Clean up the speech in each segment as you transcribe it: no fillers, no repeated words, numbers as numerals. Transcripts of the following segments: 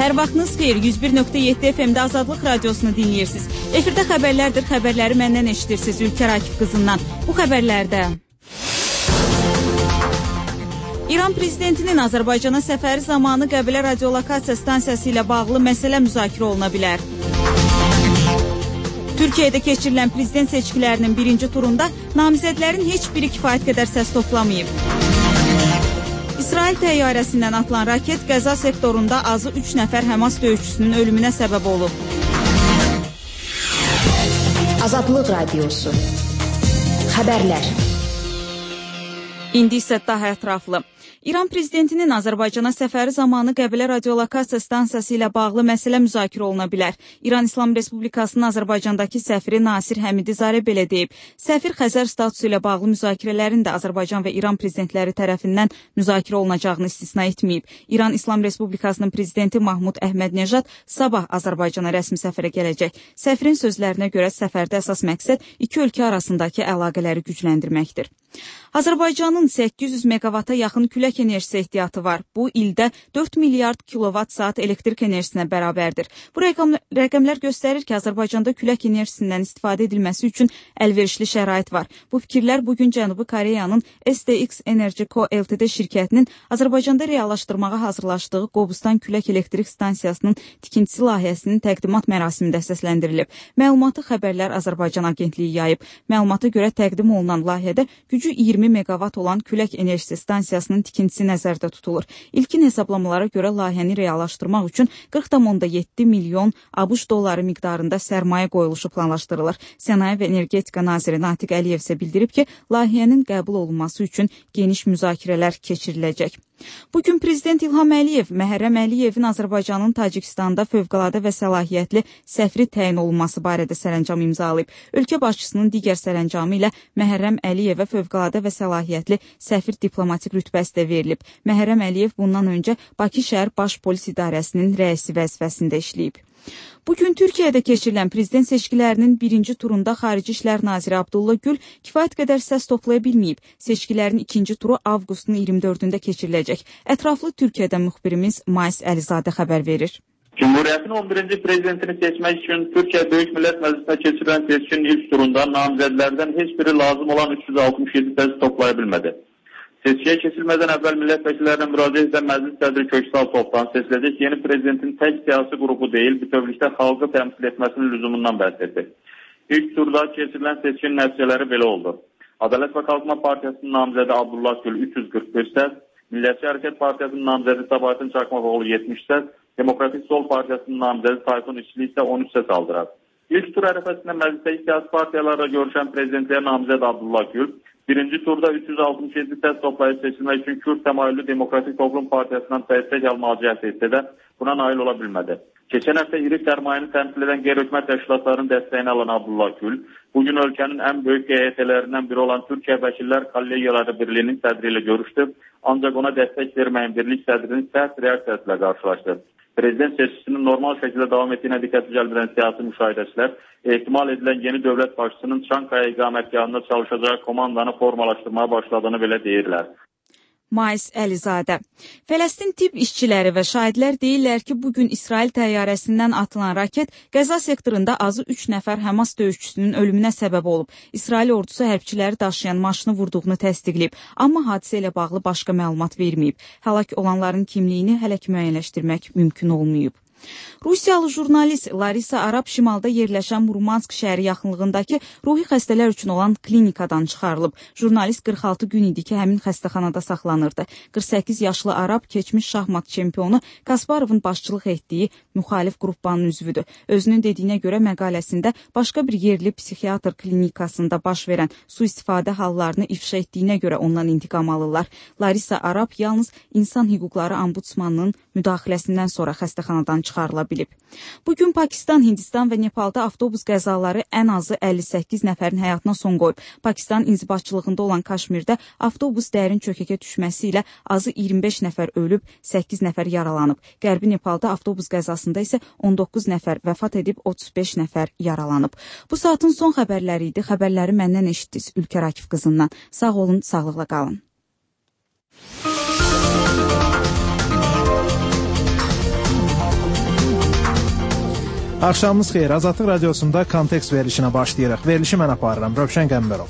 Hər vaxtınız xeyir, 101.7 FM-də Azadlıq Radiosunu dinləyirsiniz. Efirdə xəbərlərdir, xəbərləri məndən eşidirsiniz Ülker Akif qızından. Bu xəbərlərdə İran prezidentinin Azərbaycana səfəri zamanı Qəbələ radiolokasiya stansiyası ilə bağlı məsələ müzakirə oluna bilər. Türkiyədə keçirilən prezident seçkilərinin birinci turunda namizədlərin heç biri kifayət qədər səs toplamayıb. İsrail təyyarəsindən atılan raket Qəza sektorunda azı 3 nəfər Həmas döyüşçüsünün ölümünə səbəb olub. Azadlıq Radiosu. Xəbərlər. İndi isə daha ətraflı. İran prezidentinin Azərbaycana səfəri zamanı Qəbələ radiolokasiya stansiyası ilə bağlı məsələ müzakirə oluna bilər. İran İslam Respublikasının Azərbaycandakı səfiri Nasir Həmidizadə belə deyib. Səfir Xəzər statusu ilə bağlı müzakirələrin də Azərbaycan və İran prezidentləri tərəfindən müzakirə olunacağını istisna etməyib. İran İslam Respublikasının prezidenti Mahmud Əhmədnejad sabah Azərbaycana rəsmi səfərə gələcək. Səfirin sözlərinə görə səfərdə əsas məqsəd iki ölkə arasındakı əlaqələri gücləndirməkdir. Azərbaycanın 800 megavata yaxın külək enerjisi ehtiyatı var. Bu ildə 4 milyard kilovat saat elektrik enerjisinə bərabərdir. Bu rəqəmlər göstərir ki, Azərbaycanda külək enerjisindən istifadə edilməsi üçün əlverişli şərait var. Bu fikirlər bugün Cənubi Koreyanın SDX Energy Co. Ltd. şirkətinin Azərbaycanda reallaşdırmağa hazırlaşdığı Qobustan külək elektrik stansiyasının tikintisi layihəsinin təqdimat mərasimində səsləndirilib. Məlumatı Xəbərlər Azərbaycan agentliyi yayıb. Məlumata görə təqdim olunan layihədə gücü 20 megavat olan külək enerjisi stansiyasının tikintisi nəzərdə tutulur. İlkin hesablamalara görə layihəni reallaşdırmaq üçün 40,7 milyon ABŞ dolları miqdarında sərmayə qoyuluşu planlaşdırılır. Sənaye və Energetika naziri Natiq Əliyev isə bildirib ki, layihənin qəbul olunması üçün geniş müzakirələr keçiriləcək. Bugün Prezident İlham Əliyev Məhərrəm Əliyevin Azərbaycanın Tacikistanda fövqəladə və səlahiyyətli səfiri təyin olunması barədə sərəncam imzalayıb. Ölkə başçısının digər sərəncamı ilə Məhərrəm Əliyevə fövqəladə və səlahiyyətli səfir diplomatik rütbəsi də verilib. Məhərrəm Əliyev bundan öncə Bakı şəhər Baş Polis İdarəsinin rəisi vəzifəsində işləyib. Bugün Türkiyədə keçirilən prezident seçkilərinin birinci turunda Xarici İşlər Naziri Abdullah Gül kifayət qədər səs toplaya bilməyib. Seçkilərin ikinci turu avqustun 24-də keçiriləcək. Ətraflı Türkiyədən müxbirimiz Mais Əlizadə xəbər verir. Cumhuriyyətin 11-ci prezidentini seçmək üçün Türkiyə Böyük Millət Məclisinə keçirilən seçkinin ilk turunda namizədlərdən heç biri lazım olan 367 səs toplaya bilmədi. Seçkiyə keçilmədən əvvəl millət vəkillərinə müraciət edən məclis sədri Köksal Toplan seçiləcək yeni prezidentin tək siyasi qrupu deyil, bütövlükdə xalqı təmsil etməsinin lüzumundan bəhs etdi. İlk turda keçirilən seçkinin nəticələri belə oldu. Ədalət və Qalxma Partiyasının namizədi Abdullah Gül 341 səs, Millətçi Hərəkət Partiyasının namizədi Sabahattin Çakmakoğlu 70 səs, Demokratik Sol Partiyasının namizədi Tayfun İşçili isə 13 səs aldırar. İlk tur ərəfəsində məclisdəki siyasi partiyalarla görüşən prezidentliyə namizəd Abdullah Gül, birinci turda 367 səs toplayıb seçilmək üçün Kürd təmayüllü Demokratik Toplum Partiyasından dəstək almağı cəhd etsə də buna nail ola bilmədi. Keçən həftə iri sərmayəni təmsil edən qeyri-hökumət təşkilatların dəstəyini alan Abdullah Gül, bugün ölkənin ən böyük QHT-lərindən biri olan Türkiyə Vəkillər Kollegiyaları Birliyinin sədri ilə görüşdü, ancaq ona dəstək verməyən birlik sədrinin sərt reaksiyası ilə qarşılaşdı. Prezident seçkisinin normal şəkildə davam etdiyinə diqqəti cəlb edən siyasi müşahidəçilər ehtimal edilən yeni dövlət başçısının Çankaya iqamətgahında çalışacağı komandanı formalaşdırmaya başladığını belə deyirlər. Mais Əlizadə. Fələstin tibb işçiləri və şahidlər deyirlər ki, bugün İsrail təyyarəsindən atılan raket Qəza sektorunda azı 3 nəfər Həmas döyüşçüsünün ölümünə səbəb olub. İsrail ordusu hərbçiləri daşıyan maşını vurduğunu təsdiqləyib, amma hadisə ilə bağlı başqa məlumat verməyib. Həlak olanların kimliyini hələ ki müəyyənləşdirmək mümkün olmayıb. Rusiyalı jurnalist Larisa Arap şimalda yerləşən Murmansk şəhəri yaxınlığındakı ruhi xəstələr üçün olan klinikadan çıxarılıb. Jurnalist 46 gün idi ki, həmin xəstəxanada saxlanırdı. 48 yaşlı Arap keçmiş şahmat çempionu Kasparovun başçılıq etdiyi müxalif qrupanın üzvüdür. Özünün dediyinə görə məqaləsində başqa bir yerli psixiatr klinikasında baş verən sui-istifadə hallarını ifşa etdiyinə görə ondan intiqam alırlar. Larisa Arap yalnız İnsan Hüquqları Ombudsmanının müdaxiləsindən sonra xəstəxanadan çıxarıla bilib. Bugün Pakistan, Hindistan və Nepalda avtobus qəzaları ən azı 58 nəfərin həyatına son qoyub. Pakistan inzibatçılığında olan Kaşmirdə avtobus dərin çökəkə düşməsi ilə azı 25 nəfər ölüb, 8 nəfər yaralanıb. Qərbi Nepalda avtobus qəzasında isə 19 nəfər vəfat edib, 35 nəfər yaralanıb. Bu saatın son xəbərləri idi. Xəbərləri məndən eşitdiniz Ülker Akif qızından. Sağ olun, sağlıqla qalın. Axşamınız xeyir. Azadlıq radiosunda kontekst verilişinə başlayırıq. Verilişi mən aparıram. Rövşən Qəmbərov.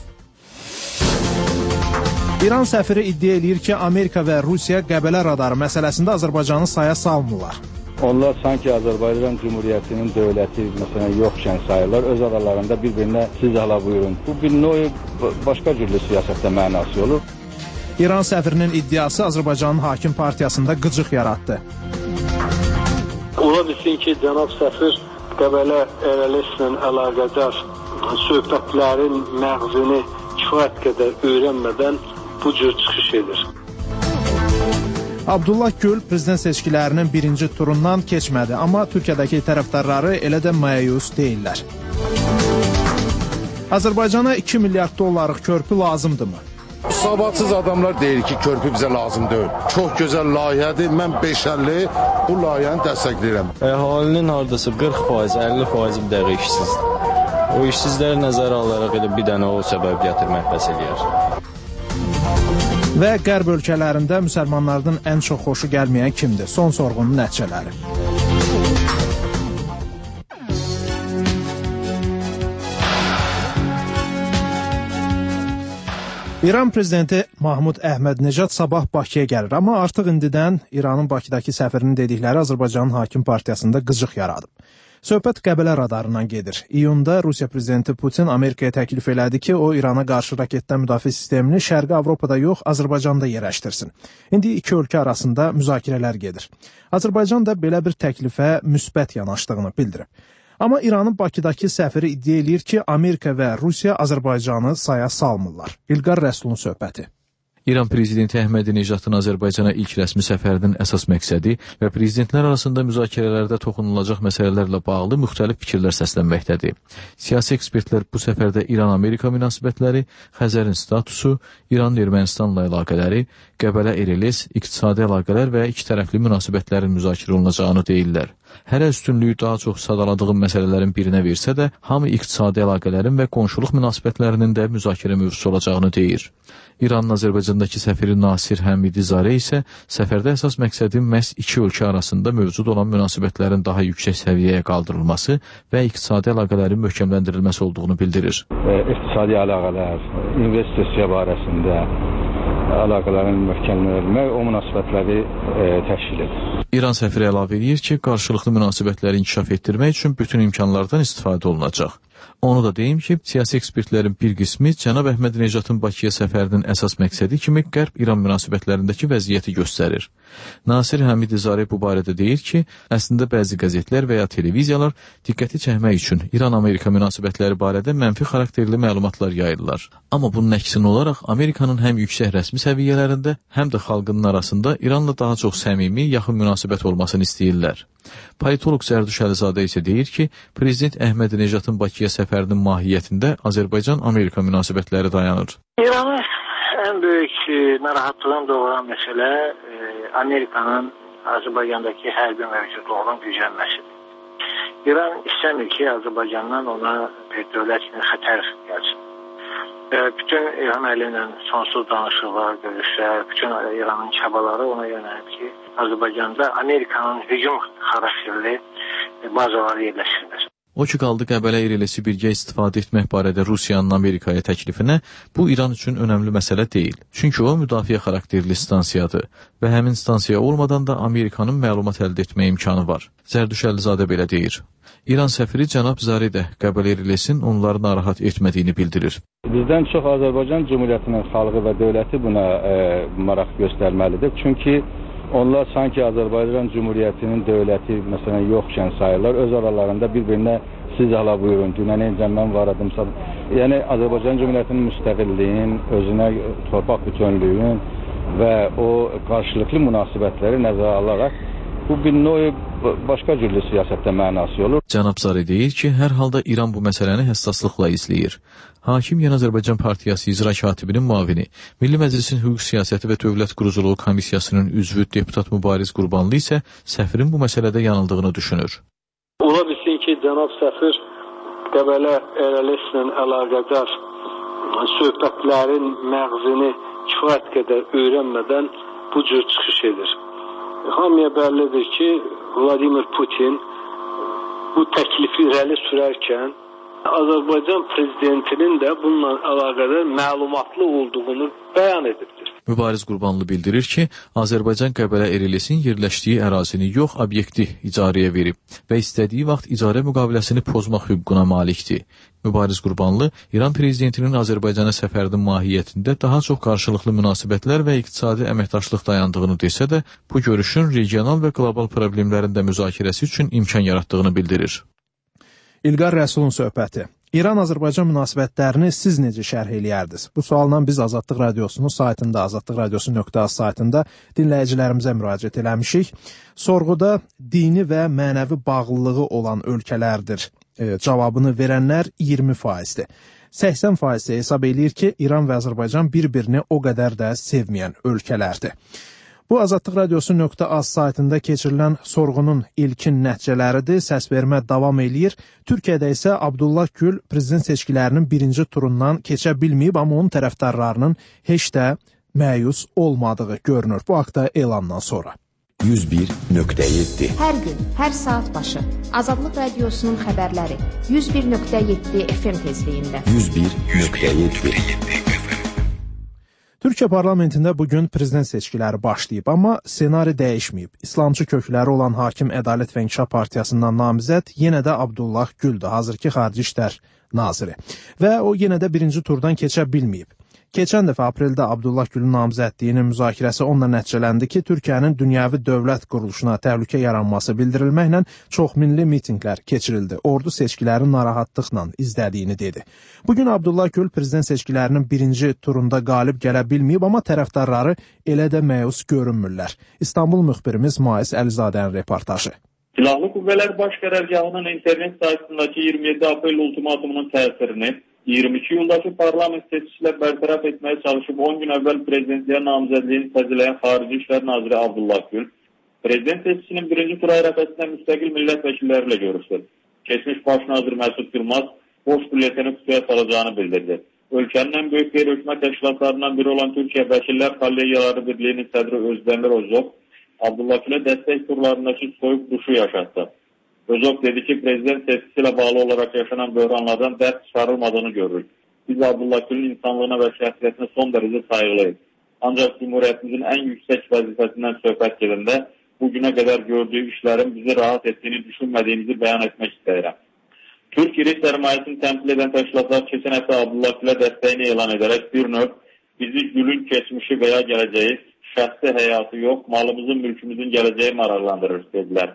İran səfiri iddia eləyir ki, Amerika və Rusiya Qəbələ radarı məsələsində Azərbaycanı saya salmırlar. Onlar sanki Azərbaycan Cumhuriyyətinin dövləti məsələn yoxkən sayırlar. Öz aralarında bir-birinə siz hala buyurun. Bu bir növ başqa cürlü siyasətdə mənası olur. İran səfirinin iddiası Azərbaycanın hakim partiyasında qıcıq yaratdı. Ola bilsin ki, cənab səfir Qəbələ əyaləsilə əlaqədar söhbətlərin məğzini kifayət qədər öyrənmədən bu cür çıxış edir. Abdullah Gül prezident seçkilərinin birinci turundan keçmədi, amma Türkiyədəki tərəfdarları elə də məyus deyirlər. Azərbaycana 2 milyard dollarlıq körpü lazımdırmı? Savadsız adamlar deyir ki, körpü bizə lazım deyil. Çox gözəl layihədir. Mən 550 bu layihəni dəstəkləyirəm. Əhalinin hardasa 40%, 50% bir dəqiq işsizdir. O işsizləri nəzərə alaraq elə bir dənə o səbəb gətirmək bəs eləyər. Və qərb ölkələrində müsəlmanlardan ən çox xoşu gəlməyən kimdir? Son sorğunun nəticələri. İran prezidenti Mahmud Əhmədnəcad sabah Bakıya gəlir, amma artıq indidən İranın Bakıdakı səfirinin dedikləri Azərbaycanın hakim partiyasında qıcıq yaradıb. Söhbət Qəbələ radarından gedir. İyunda Rusiya prezidenti Putin Amerikaya təklif elədi ki, o İrana qarşı raketdən müdafiə sistemini Şərqi Avropada yox, Azərbaycanda yerləşdirsin. İndi iki ölkə arasında müzakirələr gedir. Azərbaycan da belə bir təklifə müsbət yanaşdığını bildirib. Amma İranın Bakıdakı səfiri iddia eləyir ki, Amerika və Rusiya Azərbaycanı saya salmırlar. İlqar Rəsulun söhbəti. İran prezidenti Əhmədinecadın Azərbaycana ilk rəsmi səfərinin əsas məqsədi və prezidentlər arasında müzakirələrdə toxunulacaq məsələlərlə bağlı müxtəlif fikirlər səslənməkdədir. Siyasi ekspertlər bu səfərdə İran-Amerika münasibətləri, Xəzərin statusu, İran-Ermənistanla əlaqələri, Qəbələ-Ereles, iqtisadi əlaqələr və iki tərəfli münasibətlərin müzakirə olunacağını deyirlər. Hərə üstünlüyü daha çox sadaladığım məsələlərin birinə versə də, hamı iqtisadi əlaqələrin və qonşuluq münasibətlərinin də müzakirə mövzusu olacağını deyir. İranın Azərbaycandakı səfiri Nasir Həmidizarə isə səfərdə əsas məqsədin məhz iki ölkə arasında mövcud olan münasibətlərin daha yüksək səviyyəyə qaldırılması və iqtisadi əlaqələrin möhkəmləndirilməsi olduğunu bildirir. İqtisadi əlaqələr, investisiya barəsində əlaqələrin möhkəmləndirilmək o münasibətləri təşkil edir. İran səfiri əlavə edir ki, qarşılıqlı münasibətləri inkişaf etdirmək üçün bütün imkanlardan istifadə olunacaq. Onu da deyim ki, siyasi ekspertlərin bir qismi cənab Əhmədinecadın Bakıya səfərinin əsas məqsədi kimi Qərb-İran münasibətlərindəki vəziyyəti göstərir. Nasir Həmidizarə bu barədə deyir ki, əslində bəzi qəzetlər və ya televiziyalar diqqəti çəkmək üçün İran-Amerika münasibətləri barədə mənfi xarakterli məlumatlar yayırlar. Amma bunun əksinə olaraq Amerikanın həm yüksək rəsmi səviyyələrində, həm də xalqının arasında İranla daha çox səmimi, yaxın münasibət olmasını istəyirlər. Politoloq Zərdüş Əlizadə isə deyir ki, Prezident Əhmədinecadın Bakıya səfərinin mahiyyətində Azərbaycan-Amerika münasibətləri dayanır. İranın ən böyük narahatlığını doğuran məsələ Amerikanın Azərbaycandakı hərbi mövcudluğunun güclənməsidir. İran istəmir ki, Azərbaycandan ona bir dövlət kimi xətər gəlsin. Bütün İran əlində sonsuz danışıqlar, görüşlər, bütün İranın çabaları ona yönəlib ki, Azərbaycanda Amerikanın hücum xarakterli bazaları yerləşdirilir. O ki, qaldı Qəbələ-Erelesi birgə istifadə etmək barədə Rusiyanın Amerikaya təklifinə, bu İran üçün önəmli məsələ deyil. Çünki o müdafiə xarakterli stansiyadır və həmin stansiya olmadan da Amerikanın məlumat əldə etmə imkanı var. Zərdüş Əlizadə belə deyir. İran səfiri cənab Zari də Qəbələ-Erelesin onları narahat etmədiyini bildirir. Bizdən çox Azərbaycan Cumhuriyyətinin xalqı və dövləti buna maraq göstərməlidir. Çünki onlar sanki Azərbaycan Cumhuriyyətinin dövləti məsələn yoxkən sayırlar. Öz aralarında bir-birinə siz hala buyurun, dünənincə mən varadım. Yəni Azərbaycan Cumhuriyyətinin müstəqilliyinin, özünə torpaq bütünlüyünün və o qarşılıqlı münasibətləri nəzərə alaraq bu bir növ başqa cürlü siyasətdə mənası olur. Cənab Zari deyir ki, hər halda İran bu məsələni həssaslıqla izləyir. Hakim Yeni Azərbaycan Partiyası icra katibinin müavini, Milli Məclisin Hüquq Siyasəti və Dövlət Quruculuğu Komissiyasının üzvü deputat Mübariz Qurbanlı isə səfirin bu məsələdə yanıldığını düşünür. Ola bilsin ki, cənab səfir Qəbələ əyaləsilə əlaqədar söhbətlərin məğzini kifayət qədər öyrənmədən bu cür çıxış edir. Hamıya bəllidir ki, Vladimir Putin bu təklifi irəli sürərkən Azərbaycan prezidentinin də bununla əlaqədar məlumatlı olduğunu bəyan edibdir. Mübariz Qurbanlı bildirir ki, Azərbaycan Qəbələ Erelisin yerləşdiyi ərazini yox, obyekti icarəyə verib və istədiyi vaxt icarə müqaviləsini pozmaq hüququna malikdir. Mübariz Qurbanlı İran prezidentinin Azərbaycana səfərinin mahiyyətində daha çox qarşılıqlı münasibətlər və iqtisadi əməkdaşlıq dayandığını desə də, bu görüşün regional və qlobal problemlərin də müzakirəsi üçün imkan yaratdığını bildirir. İlqar Rəsulun söhbəti. İran-Azərbaycan münasibətlərini siz necə şərh eləyərdiniz? Bu sualla biz Azadlıq Radiosunun saytında, azadlıqradiosu.az saytında dinləyicilərimizə müraciət eləmişik. Sorğuda dini və mənəvi bağlılığı olan ölkələrdir cavabını verənlər 20%-dir. 80% hesab eləyir ki, İran və Azərbaycan bir-birini o qədər də sevməyən ölkələrdir. Bu Azadlıq Radiosu.az saytında keçirilən sorğunun ilkin nəticələridir. Səsvermə davam eləyir. Türkiyədə isə Abdullah Gül prezident seçkilərinin birinci turundan keçə bilməyib, amma onun tərəfdarlarının heç də məyus olmadığı görünür. Bu haqda elandan sonra. 101.7 Hər gün, hər saat başı Azadlıq Radiosunun xəbərləri 101.7 FM tezliyində 101.7 Türkiyə parlamentində bugün prezident seçkiləri başlayıb, amma ssenari dəyişməyib. İslamçı kökləri olan Hakim Ədalət və İnkişaf Partiyasından namizəd yenə də Abdullah Güldür, hazırki Xarici İşlər Naziri. Və o yenə də birinci turdan keçə bilməyib. Keçən dəfə apreldə Abdullah Gülün namizədliyinin müzakirəsi onunla nəticələndi ki, Türkiyənin dünyəvi dövlət quruluşuna təhlükə yaranması bildirilməklə çoxminli mitinqlər keçirildi. Ordu seçkilərin narahatlıqla izlədiyini dedi. Bugün Abdullah Gül prezident seçkilərinin birinci turunda qalib gələ bilməyib, amma tərəfdarları elə də məyus görünmürlər. İstanbul müxbirimiz Mais Əlizadənin reportajı. Silahlı Qüvvələr Baş Qərargahının internet saytındakı 27 aprel ultimatumunun təsirini 22 iyuldakı parlament seçkilə bərtaraf etməyə çalışıb 10 gün əvvəl prezidentliyə namizədliyini təzələyən Xarici İşlər Naziri Abdullah Gül, prezident seçkisinin birinci tur ərəfəsində müstəqil millət vəkillərilə görüşdü. Keçmiş baş nazir Məsud Yılmaz boş bülleteni kutuya salacağını bildirdi. Ölkənin ən böyük qeyri-hökumət təşkilatlarından biri olan Türkiyə Vəkillər Kollegiyaları Birliyinin sədri Özdəmir Özov, Abdullah Gül'e dəstək turlarındakı soyuq duşu yaşatdı. Özov dedi ki, prezident seçkisiyle bağlı olarak yaşanan böhranlardan ders çıkarılmadığını görürük. Biz Abdullah Gül'ün insanlığına ve şəxsiyyətinə son derece saygılıyız. Ancak Cumhuriyetimizin en yüksek vəzifəsindən söhbət gedəndə bugüne kadar gördüğü işlerin bizi rahat ettiğini düşünmediğimizi beyan etmek istəyirəm. Türk iri sermayesini temsil eden təşkilatlar keçən həftə Abdullah Gül'e dəstəyini elan ederek bir növ bizi Gül'ün geçmişi veya geleceği, şəxsi həyatı yox, malımızın, mülkümüzün geleceği maraqlandırır dediler.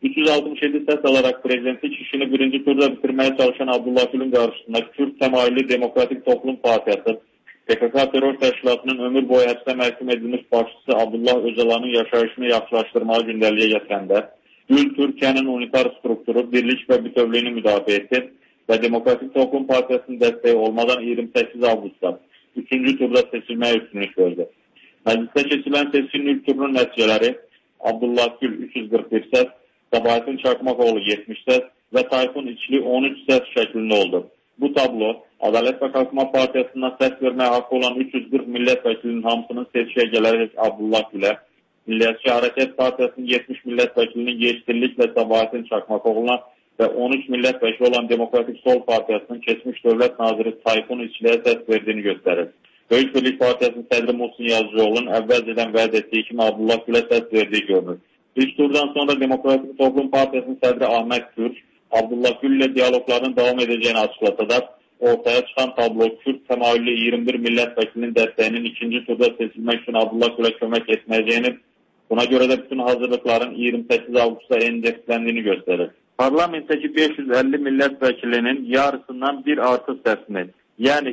367 səs alarak prezidentlik işini birinci turda bitirmeye çalışan Abdullah Gül'ün qarşısında Kürt təmayüllü Demokratik Toplum Partiyası, PKK terör təşkilatının ömür boyu həbsə məhkum edilmiş başçısı Abdullah Öcalan'ın yaşayışını yaxşılaşdırmağa gündəliyə gətirəndə, Gül Türkiye'nin unitar strukturu, birlik ve bütövlüğünü müdafiə etdi ve Demokratik Toplum Partiyasının dəstəyi olmadan 28 Ağustos'ta 3. turda seçilmeye üstünlük verdi. Məclisdə keçilən seçkinin ilk turunun nəticələri Abdullah Gül 341 səs, Sabahattin Çakmakoğlu 70 səs və Tayfun İçli 13 səs şəklində oldu. Bu tablo, Adalet və Kalkınma Partiyasından səs verməyə haqqı olan 340 millət vəkilinin hamısının seçkiyə gələrək Abdullah Gülə, Milliyetçi Hərəkət Partiyasının 70 millət vəkilinin Yeşillik və Sabahattin Çakmakoğlu'na və 13 millət vəkili olan Demokratik Sol Partiyasının keçmiş dövlət naziri Tayfun İçliyə səs verdiğini göstərir. Böyük Birlik Partiyasının sədri Muhsin Yazıcıoğlu'nun əvvəlcədən vəd etdiyi kimi Abdullah Gülə səs verdiği görünür. İlk turdan sonra Demokratik Toplum Partiyasının sədri Ahmet Türk, Abdullah Gül ile diyalogların devam edeceğini açıklasa da ortaya çıkan tablo Kürt təmayüllü 21 millət vəkilinin dəstəyinin ikinci turda seçilmək üçün Abdullah Gül'e kömək etməyəcəyini, buna göre de bütün hazırlıkların 28 Ağustos'ta endekslendiğini gösterir. Parlamentteki 550 millət vəkilinin yarısından bir artı səsini, yani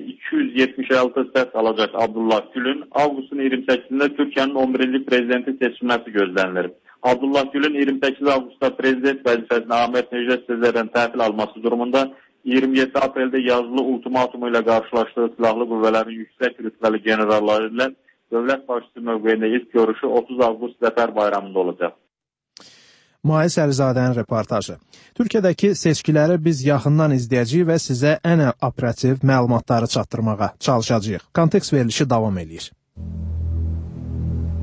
276 səs alacak Abdullah Gül'ün Ağustos'un 28'inde Türkiye'nin 11. prezidenti seçilmesi gözlenilir. Abdullah Gül'ün 28 Ağustos'ta prezident vəzifəsini Ahmet Necdet Sezer'den təhvil alması durumunda 27 Aprel'de yazılı ultimatumuyla karşılaştığı silahlı qüvvələrin yüksək rütbəli generalları ilə dövlət başçısı mövqeyində ilk görüşü 30 Ağustos Zəfər bayramında olacaq. Mais Əlizadənin reportajı. Türkiyədəki seçkiləri biz yaxından izləyəcəyik və sizə ən operativ məlumatları çatdırmağa çalışacağıq. Kontekst verilişi davam edir.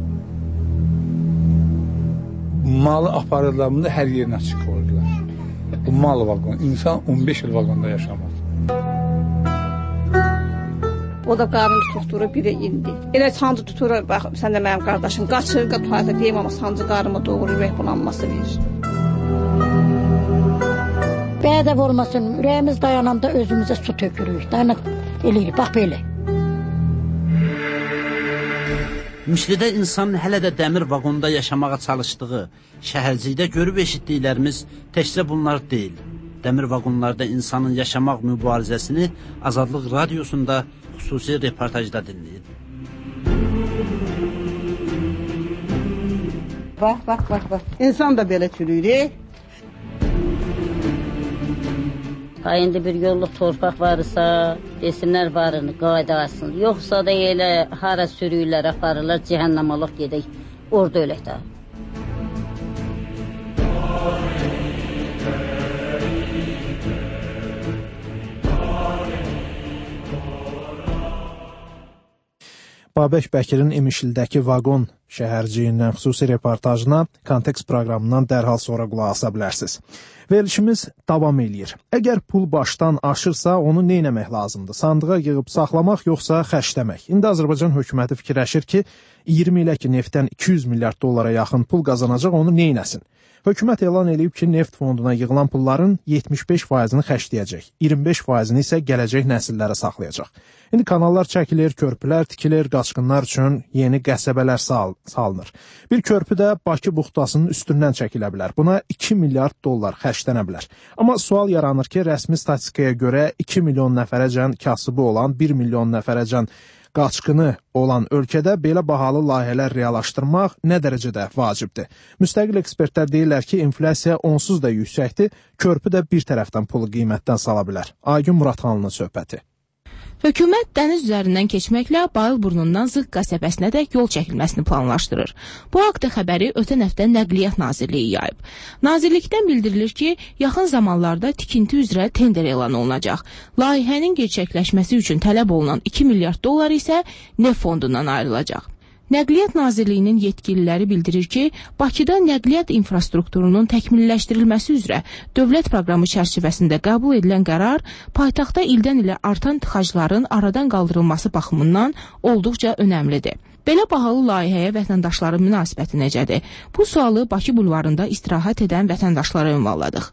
Malı aparıldığında hər yerinə açıq qoydular. mal vaqon. İnsan 15 il vaqonda yaşamaz. O da qarnını tutuqdurur, biri indi. Elə sancı tuturur, bax, sən də mənim qardaşım, qaçır, tuvalete deyim, amma sancı qarnıma doğru ürək bulanması verir. Bədə olmasın, ürəyimiz dayananda özümüzə su tökürük. Dayanaq eləyirik, bax belə. Müslidə insan hələ də dəmir vaqonda yaşamağa çalışdığı, şəhərcikdə görüb eşitdiklərimiz təkcə bunlar deyil. Dəmir vaqonlarda insanın yaşamaq mübarizəsini Azadlıq Radiosunda xüsusi reportajda dinləyin. Bax. İnsan da belə çürüyür. İndi bir yolluk torpaq varsa, desinlər varını, qaydasın. Yoxsa da elə hara sürüyürlər, aparırlar, cəhənnəm alaq gedək, orada ölək də. Babək Bəkirin İmişildəki vaqon şəhərciyindən xüsusi reportajına Kontekst proqramından dərhal sonra qulaq asa bilərsiniz. Verilişimiz davam eləyir. Əgər pul başdan aşırsa, onu neynəmək lazımdır? Sandığa yığıb saxlamaq, yoxsa xərcləmək? İndi Azərbaycan hökuməti fikirləşir ki, 20 ilə ki, neftdən 200 milyard dollara yaxın pul qazanacaq, onu neynəsin? Hökumət elan edib ki, neft fonduna yığılan pulların 75%-ni xərcləyəcək, 25%-ni isə gələcək nəsillərə saxlayacaq. İndi kanallar çəkilir, körpülər tikilir, qaçqınlar üçün yeni qəsəbələr salınır. Bir körpü də Bakı buxtasının üstündən çəkilə bilər. Buna 2 milyard dollar xərclənə bilər. Amma sual yaranır ki, rəsmi statistikaya görə 2 milyon nəfərəcən kasıbı olan, 1 milyon nəfərəcən qaçqını olan ölkədə belə bahalı layihələr reallaşdırmaq nə dərəcədə vacibdir? Müstəqil ekspertlər deyirlər ki, inflyasiya onsuz da yüksəkdir, körpü də bir tərəfdən pulu qiymətdən sala bilər. Aygün Muradxanlının söhbəti. Hökumət dəniz üzərindən keçməklə Bayılburnundan Zıq qəsəbəsinədək yol çəkilməsini planlaşdırır. Bu haqda xəbəri ötən həftə Nəqliyyat Nazirliyi yayıb. Nazirlikdən bildirilir ki, yaxın zamanlarda tikinti üzrə tender elan olunacaq. Layihənin gerçəkləşməsi üçün tələb olunan 2 milyard dollar isə neft fondundan ayrılacaq. Nəqliyyat Nazirliyinin yetkililəri bildirir ki, Bakıda nəqliyyat infrastrukturunun təkmilləşdirilməsi üzrə dövlət proqramı çərçivəsində qəbul edilən qərar paytaxtda ildən ilə artan tıxacların aradan qaldırılması baxımından olduqca önəmlidir. Belə bahalı layihəyə vətəndaşların münasibəti necədir? Bu sualı Bakı bulvarında istirahət edən vətəndaşlara ünvanladıq.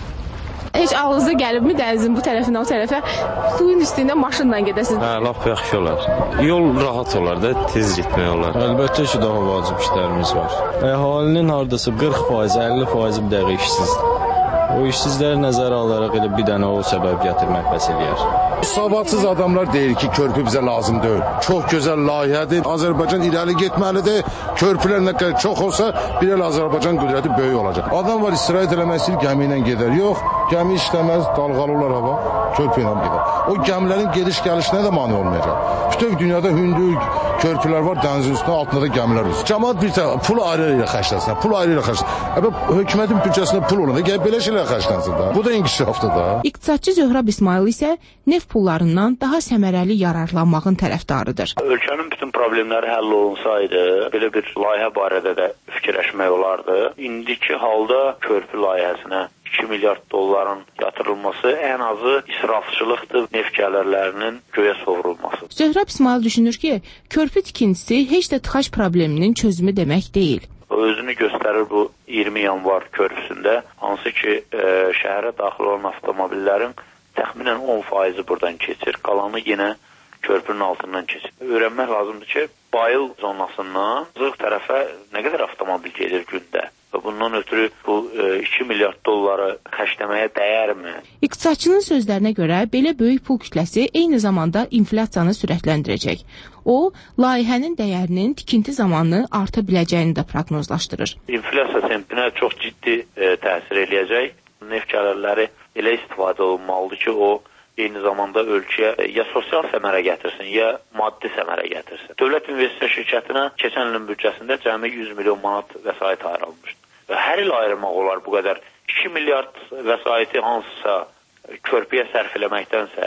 Heç ağlınıza gəlibmi dənizin bu tərəfindən o tərəfə suyun üstündə maşınla gedəsiniz? Hə, lap yaxşı olar. Yol rahat olar da, tez getmək olar. Əlbəttə ki, daha vacib işlərimiz var. Əhalinin hardasa 40%, 50% bir dəqiq işsizdir. O işsizləri nəzərə alaraq elə bir dənə o səbəb gətirmək bəs eləyər. Savadsız adamlar deyir ki, körpü bizə lazım deyil. Çox gözəl layihədir. Azərbaycan irəli getməlidir. Körpülər nə qədər çox olsa, bir el Azərbaycan qüdrəti böyük olacaq. Adam var istirahət eləmək istəyir, gəmi ilə gedər. Yox, gəmi işləməz, dalğalı olar hava, körpü ilə gedər. O gəmilərin gediş-gəlişinə də mane olmayacaq. Bütöv dünyada hündür körpülər var, dənizin üstündə, altında da gəmilər var. Cəmaət bir tərəf pulu ayrı-ayrı xərcləsin. Pul ayrı-ayrı xərcləsin. Hökumətin büdcəsində pul olanda gəl belə şeylər xərclənsin də. Bu da inkişafdır da. İqtisadçı Zöhrab İsmail isə neft pullarından daha səmərəli yararlanmağın tərəfdarıdır. Ölkənin bütün problemləri həll olunsaydı, belə bir layihə barədə də fikirləşmək olardı. İndiki halda körpü layihəsinə 2 milyard dolların yatırılması ən azı israfçılıqdır, neft gəlirlərinin göyə sovrulması. Zöhrab İsmail düşünür ki, körpü tikintisi heç də tıxac probleminin çözümü demək deyil. Özünü göstərir bu 20 yanvar körpüsündə, hansı ki şəhərə daxil olan avtomobillərin təxminən 10% buradan keçir. Qalanı yenə körpünün altından keçir. Öyrənmək lazımdır ki, Bayıl zonasından Zıq tərəfə nə qədər avtomobil gedir gündə? Və bundan ötürü bu 2 milyard dolları xərcləməyə dəyərmi? İqtisadçının sözlərinə görə belə böyük pul kütləsi eyni zamanda inflyasiyanı sürətləndirəcək. O, layihənin dəyərinin tikinti zamanı arta biləcəyini də proqnozlaşdırır. İnflyasiya tempinə çox ciddi təsir eləyəcək. Neft gəlirləri elə istifadə olunmalıdır ki, o eyni zamanda ölkəyə ya sosial səmərə gətirsin, ya maddi səmərə gətirsin. Dövlət investisiya şirkətinə keçən ilin büdcəsində cəmi 100 milyon manat vəsait ayrılmışdır. Və hər il ayırmaq olar bu qədər 2 milyard vəsaiti hansısa körpüyə sərf eləməkdənsə,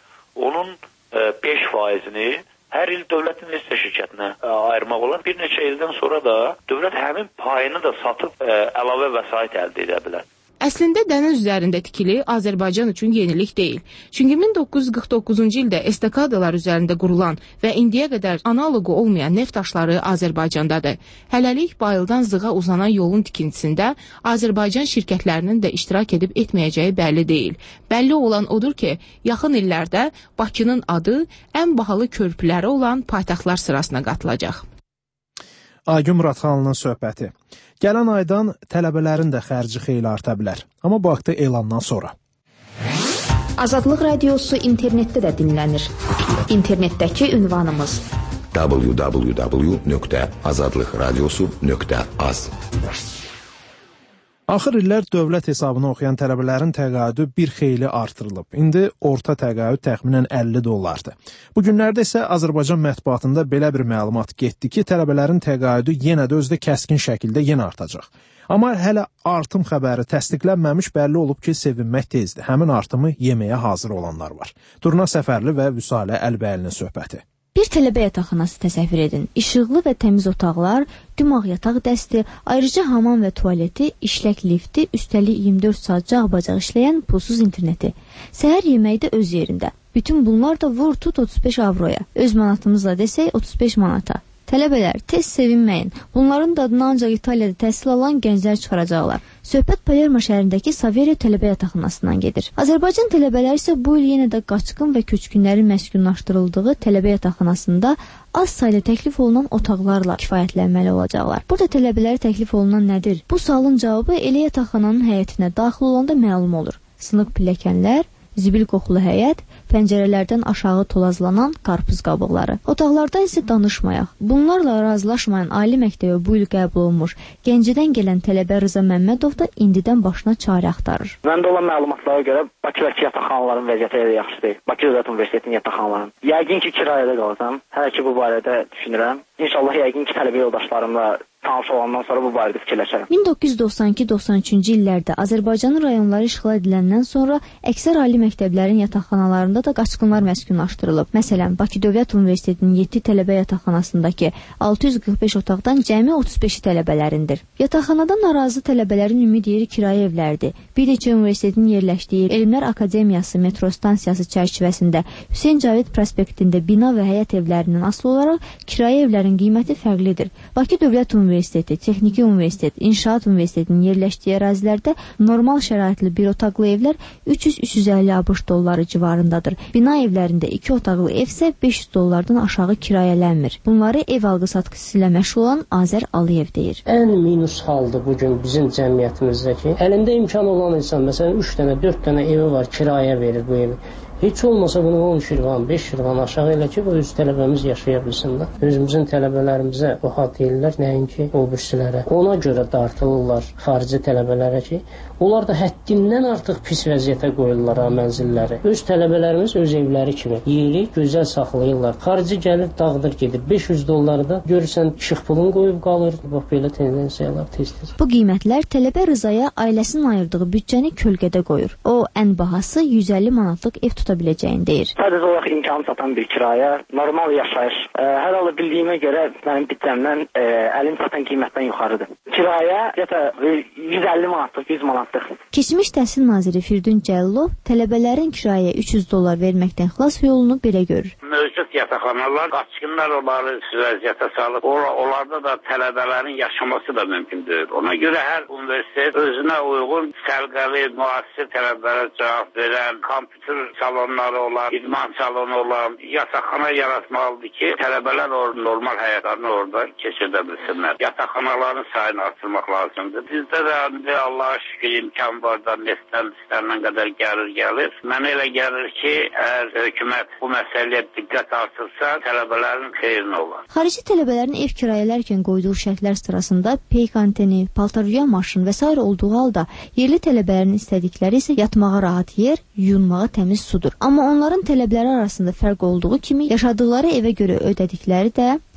onun 5%-ni hər il dövlət investisiya şirkətinə ayırmaq olar. Bir neçə ildən sonra da dövlət həmin payını da satıb əlavə vəsait əldə edə bilər. Əslində dəniz üzərində tikili Azərbaycan üçün yenilik deyil. Çünki 1949-cu ildə estakadalar üzərində qurulan və indiyə qədər analogu olmayan neft daşları Azərbaycandadır. Hələlik Bayıldan Zığa uzanan yolun tikintisində Azərbaycan şirkətlərinin də iştirak edib etməyəcəyi bəlli deyil. Bəlli olan odur ki, yaxın illərdə Bakının adı ən bahalı körpüləri olan paytaxtlar sırasına qatılacaq. Aygün Muradxanlının söhbəti. Gələn aydan tələbələrin də xərci xeyli arta bilər. Amma bu haqda elandan sonra. Azadlıq Radiosu internetdə də dinlənir. İnternetdəki ünvanımız www.azadlıqradiosu.az. Axır illər dövlət hesabını oxuyan tələbələrin təqaüdü bir xeyli artırılıb. İndi orta təqaüd təxminən $50. Bu günlərdə isə Azərbaycan mətbuatında belə bir məlumat getdi ki, tələbələrin təqaüdü yenə də özdə kəskin şəkildə yenə artacaq. Amma hələ artım xəbəri təsdiqlənməmiş, bəlli olub ki, sevinmək tezdir. Həmin artımı yeməyə hazır olanlar var. Turna Səfərli və Vüsalə Əlbəylinin söhbəti. Bir tələbə yataqxanası təsəvvür edin. İşıqlı və təmiz otaqlar, dümağ yataq dəsti, ayrıca hamam və tualeti, işlək lifti, üstəlik 24 saat cağ-bacaq işləyən pulsuz interneti. Səhər yeməyi də öz yerində. Bütün bunlar da vur tut 35 avroya. Öz manatımızla desək 35 manata. Tələbələr, tez sevinməyin. Bunların dadını ancaq İtaliyada təhsil alan gənclər çıxaracaqlar. Söhbət Palermo şəhərindəki Saverio tələbə yataqxanasından gedir. Azərbaycan tələbələri isə bu il yenə də qaçqın və köçkünlərin məskunlaşdırıldığı tələbə yataqxanasında az sayda təklif olunan otaqlarla kifayətlənməli olacaqlar. Burada tələbələrə təklif olunan nədir? Bu sualın cavabı elə yataqxananın həyətinə daxil olanda məlum olur. Sınıq pilləkənlər, zibil qoxulu həyət, pəncərələrdən aşağı tolazlanan qarpız qabıqları. Otaqlardan isə danışmayaq. Bunlarla razılaşmayan ali məktəbə bu il qəbul olmuş Gəncədən gələn tələbə Rıza Məmmədov da indidən başına çarə axtarır. Məndə olan məlumatlara görə Bakıdakı yataqxanaların vəziyyəti elə yaxşı deyil. Bakı Dövlət Universitetinin yataqxanalarının. Yəqin ki, kirayədə qalacam. Hələ ki, bu barədə düşünürəm. İnşallah yəqin ki, tələbə yoldaşlarımla tanış olandan sonra bu barədə fikirləşərəm. 1992-93-cü illərdə Azərbaycanın rayonları işğal ediləndən sonra əksər ali məktəblərin yataqxanalarında da qaçqınlar məskunlaşdırılıb. Məsələn, Bakı Dövlət Universitetinin 7 tələbə yataqxanasındakı 645 otaqdan cəmi 35-i tələbələrindir. Yataqxanadan narazı tələbələrin ümid yeri kirayə evlərdir. Bir neçə universitetin yerləşdiyi Elmlər Akademiyası metro stansiyası çərçivəsində Hüseyn Cavid prospektində bina və həyət evlərindən asılı olaraq kirayə evlərin qiyməti fərqlidir. Bakı Dövlət Universiteti, Texniki Universitet, İnşaat Universitetinin yerləşdiyi ərazilərdə normal şəraitli bir otaqlı evlər 300-350 ABŞ dolları civarındadır. Bina evlərində 2 otaqlı ev isə $500 aşağı kirayələnmir. Bunları ev alqı-satqısı ilə məşğul olan Azər Aliyev deyir. Ən minus haldır bugün bizim cəmiyyətimizdəki. Əlində imkan olan insan, məsələn 3 dənə, 4 dənə evi var, kirayə verir bu evi. Heç olmasa bunu 10 şirvan, 5 şirvan aşağı elə ki, bu öz tələbəmiz yaşaya bilsinlər. Özümüzün tələbələrimizə o had deyirlər, nəinki o birisilərə. Ona görə dartılırlar xarici tələbələrə ki, onlar da həddindən artıq pis vəziyyətə qoyurlar mənzilləri. Öz tələbələrimiz öz evləri kimi yeri gözəl saxlayırlar. Xarici gəlir, dağıdır, gedir. $500 da görürsən, işıq pulunu qoyub qalır. Bax, belə tendensiyalar tez-tez. Bu qiymətlər tələbə Rızaya ailəsinin ayırdığı büdcəni kölgədə qoyur. O, ən bahası 150 manatlıq ev tuta biləcəyini deyir. Sadəcə olaraq imkanı çatan bir kirayə, normal yaşayış. Hər halı bildiyimə görə mənim büdcəmdən əlim çatan qiymətdən yuxarıdır. Kirayə 150 manatlıq, 100 manatlıq. Keçmiş Təhsil naziri Firdun Cəllov tələbələrin kirayəyə $300 verməkdən xilas yolunu belə görür. Mövcud yataqxanalar qaçqınlar onları vəziyyətə salıb, onlarda da tələbələrin yaşaması da mümkün deyil. Ona görə hər universitet özünə uyğun sərqəli, müasir tələbələrə cavab verən, kompüter salonları olan, idman salonu olan yataqxana yaratmalıdır ki, tələbələr normal həyatlarını orada keçirdə bilsinlər. Yataqxanaların sayını artırmaq lazımdır. Bizdə də Allah'a şükür imkan var da neftdən istənilən qədər gəlir. Mənə elə gəlir ki, əgər hökumət bu məsələyə diqqət artırsa, tələbələrin xeyrinə olar. Xarici tələbələrin ev kirayələrkən qoyduğu şərtlər sırasında peyk anteni, paltaryuyan maşın və s. olduğu halda yerli tələbələrin istədikləri isə yatmağa rahat yer, yuyunmağa təmiz sudur. Amma onların tələbləri arasında fərq olduğu kimi yaşadıkları evə görə ödədikləri də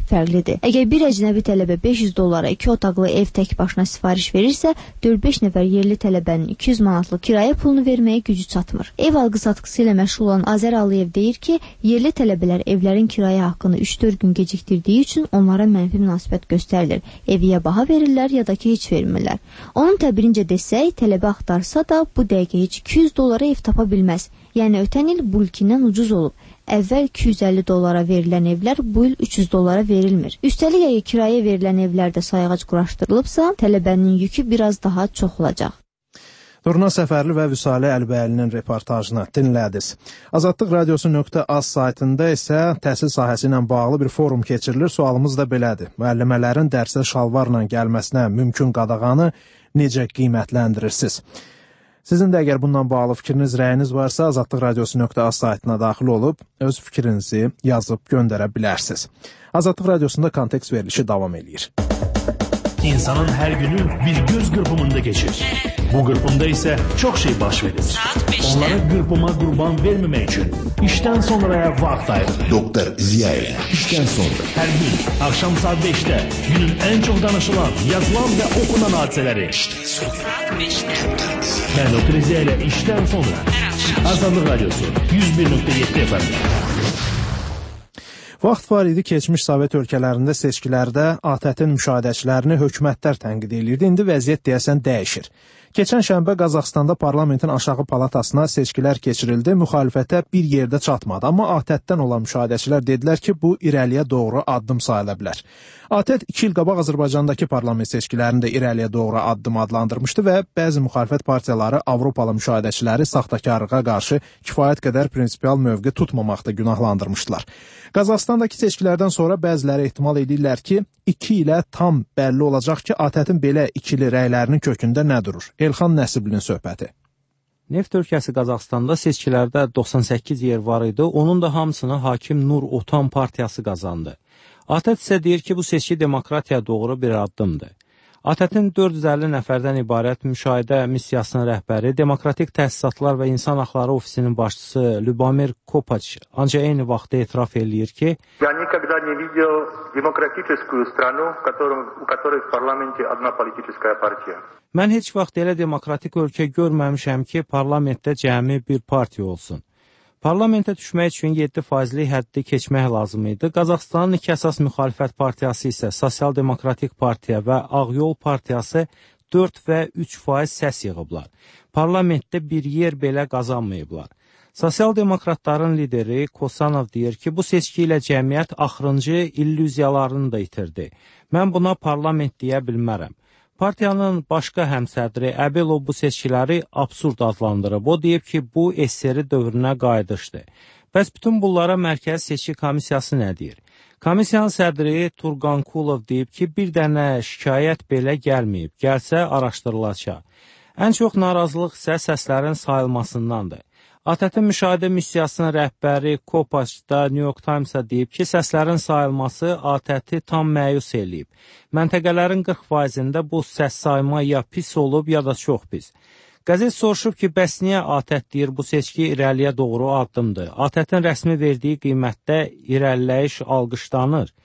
fərqlidir. Əgər bir əcnəbi tələbə $500 2 otaqlı ev tək başına sifariş verirsə, 4-5 nəfər yerli tələbənin 200 manatlıq kirayə pulunu verməyə gücü çatmır. Ev alqı-satqısı ilə məşğul olan Azər Aliyev deyir ki, yerli tələbələr evlərin kirayə haqqını 3-4 gün gecikdirdiyi üçün onlara mənfi münasibət göstərilir. Evi ya baha verirlər, ya da ki, heç vermirlər. Onun təbirincə desək, tələbə axtarsa da bu dəqiqə heç $200 ev tapa bilməz. Yəni ötən il bu ilkindən ucuz olub. Əvvəl $250 verilən evlər bu il $300 verilmir. Üstəlik əgər kirayə verilən evlərdə sayğac quraşdırılıbsa, tələbənin yükü biraz daha çox olacaq. Durna Səfərli və Vüsalə Əlbəylinin reportajını dinlədiniz. Azadlıq Radiosu.az saytında isə təhsil sahəsi ilə bağlı bir forum keçirilir. Sualımız da belədir. Müəllimələrin dərsə şalvarla gəlməsinə mümkün qadağanı necə qiymətləndirirsiniz? Sizin də əgər bundan bağlı fikriniz, rəyiniz varsa, Azadlıq Radiosu.az saytına daxil olub, öz fikrinizi yazıb göndərə bilərsiniz. Azadlıq Radiosunda kontekst verilişi davam edir. İnsanın hər günü bir göz qırpımında geçir. Bu qırpımda isə çox şey baş verir. Onlara qırpıma qurban verməmək üçün işdən sonraya vaxt ayırır. Doktor Ziyayev. İşdən sonra hər gün axşam saat 5-də günün ən çox danışılan, yazılan və okunan hadisələri. İşdən sonra 5-də. Mən Doktor Ziyayev işdən sonra. Azadlıq Radiosu 101.7 FM. Vaxt var idi, keçmiş Sovet ölkələrində seçkilərdə ATƏT-in müşahidəçilərini hökumətlər tənqid edirdi. İndi vəziyyət deyəsən dəyişir. Keçən şənbə Qazaxstanda parlamentin aşağı palatasına seçkilər keçirildi. Müxalifətə bir yerdə çatmadı. Amma ATƏT-dən olan müşahidəçilər dedilər ki, bu irəliyə doğru addım sayıla bilər. ATƏT 2 il qabaq Azərbaycandakı parlament seçkilərini də irəliyə doğru addım adlandırmışdı və bəzi müxalifət partiyaları Avropalı müşahidəçiləri saxtakarlığa qarşı kifayət qədər prinsipial mövqe tutmamaqda günahlandırmışdılar. Qazaxstandakı seçkilərdən sonra bəziləri ehtimal edirlər ki, 2 ilə tam bəlli olacaq ki, ATƏT-in belə ikili rəylərinin kökündə nə durur? Elxan Nəsiblinin söhbəti. Neft ölkəsi Qazaxstanda seçkilərdə 98 yer var idi. Onun da hamısını hakim Nur Otan partiyası qazandı. ATƏT isə deyir ki, bu seçki demokratiyaya doğru bir addımdır. ATƏT-in 450 nəfərdən ibarət müşahidə missiyasının rəhbəri, Demokratik Təsisatlar və İnsan Haqları Ofisinin başçısı Lyubomir Kopaç ancaq eyni vaxtda etiraf eləyir ki, mən heç vaxt elə demokratik ölkə görməmişəm ki, parlamentdə cəmi bir partiya olsun. Parlamentə düşmək üçün 7%lik həddi keçmək lazım idi. Qazaxıstanın 2 əsas müxalifət partiyası isə Sosial Demokratik Partiya və Ağyol Partiyası 4 və 3% səs yığıblar. Parlamentdə bir yer belə qazanmayıblar. Sosial demokratların lideri Kosanov deyir ki, bu seçki ilə cəmiyyət axırıncı illüziyalarını da itirdi. Mən buna parlament deyə bilmərəm. Partiyanın başqa həmsədri Əbilov bu seçkiləri absurd adlandırıb. O deyib ki, bu SSR dövrünə qayıdışdır. Bəs bütün bunlara Mərkəzi Seçki Komissiyası nə deyir? Komissiyanın sədri Turqankulov deyib ki, bir dənə şikayət belə gəlməyib, gəlsə araşdırılacaq. Ən çox narazılıq isə səslərin sayılmasındandır. ATƏT-in müşahidə missiyasının rəhbəri Kopaç da New York Times-a deyib ki, səslərin sayılması ATƏT-i tam məyus eləyib. Məntəqələrin 40%-də bu səs sayma ya pis olub, ya da çox pis. Qəzet soruşub ki, bəs niyə ATƏT deyir bu seçki irəliyə doğru addımdır? ATƏT-in rəsmi verdiyi qiymətdə irəliləyiş alqışlanır.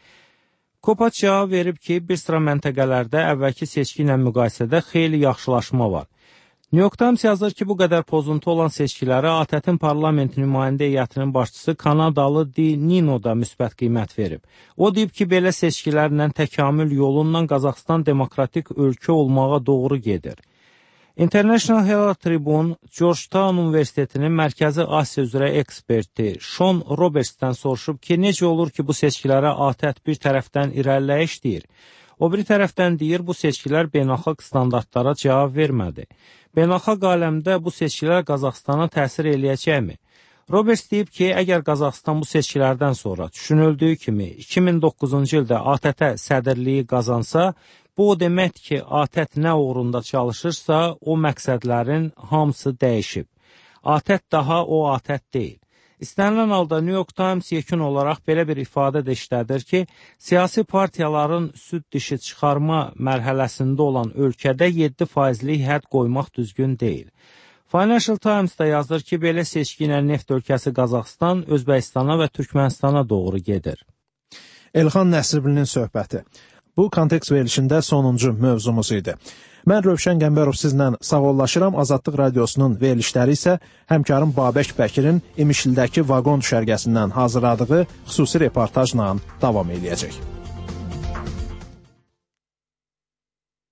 Kopaç cavab verib ki, bir sıra məntəqələrdə əvvəlki seçki ilə müqayisədə xeyli yaxşılaşma var. New York Times yazır ki, bu qədər pozuntu olan seçkilərə ATƏT-in parlament nümayəndə heyətinin başçısı Kanadalı Di Nino da müsbət qiymət verib. O deyib ki, belə seçkilərlə təkamül yolundan Qazaxstan demokratik ölkə olmağa doğru gedir. International Herald Tribune, Georgetown Universitetinin Mərkəzi Asiya üzrə eksperti Sean Roberts'dən soruşub ki, necə olur ki, bu seçkilərə ATƏT bir tərəfdən irəliləyiş deyir. O bir tərəfdən deyir, bu seçkilər beynəlxalq standartlara cavab vermədi. Beynəlxalq aləmdə bu seçkilər Qazaxstana təsir eləyəcəkmi? Roberts deyib ki, əgər Qazaxstan bu seçkilərdən sonra düşünüldüyü kimi 2009-cu ildə ATƏT-ə sədrliyi qazansa, bu o deməkdir ki, ATƏT nə uğrunda çalışırsa, o məqsədlərin hamısı dəyişib. ATƏT daha o ATƏT deyil. İstənilən halda New York Times yekun olaraq belə bir ifadə də işlədir ki, siyasi partiyaların süd dişi çıxarma mərhələsində olan ölkədə 7%lik hədd qoymaq düzgün deyil. Financial Times da yazır ki, belə seçki ilə neft ölkəsi Qazaxstan, Özbəkistana və Türkmənistana doğru gedir. Elxan Nəsirlinin söhbəti. Bu kontekst verilişində sonuncu mövzumuz idi. Mən Rövşən Qəmbərov sizlə sağollaşıram. Azadlıq Radiosunun verilişləri isə həmkarım Babək Bəkirin İmişlidəki vaqon düşərgəsindən hazırladığı xüsusi reportajla davam eləyəcək.